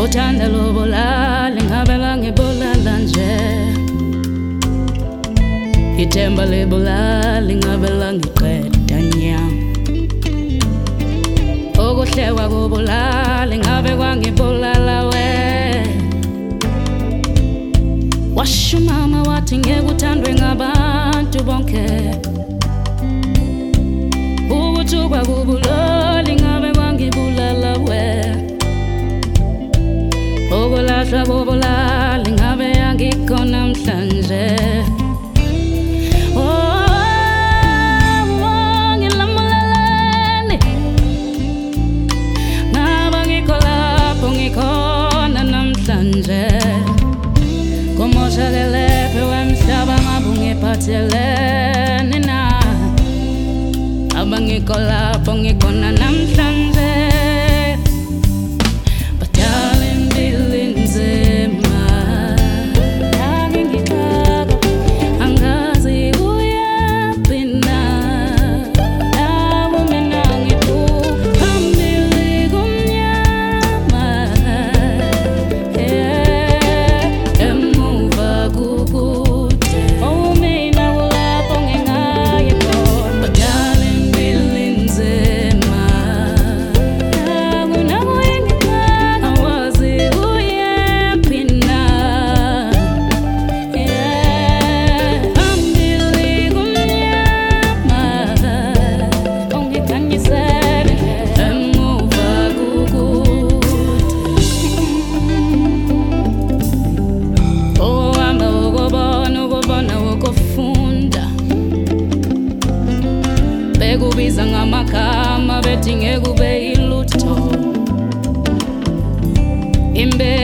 uthanda lobola lingabela ngebulala nje ithemba lebola lingabela ngiqeda nya okuhlekwa kobola lingabe kwangibulala we washo mama wathi ngeke uthandwe ngabantu bonke ukuthukwa kubulo lingabe kwangibulala we okulahlwa kobola lingabe yangikho namhlanje Komoshalelepe wemhlaba ngabungephathelene na abangikho lapho ngikhona namhlanje bathala impilo nzima angingikaka angazi uyaphi na nawe mina ngikuphambili kumnyama Bekubiza ngamagama bethi ngeke ube ilutho imbe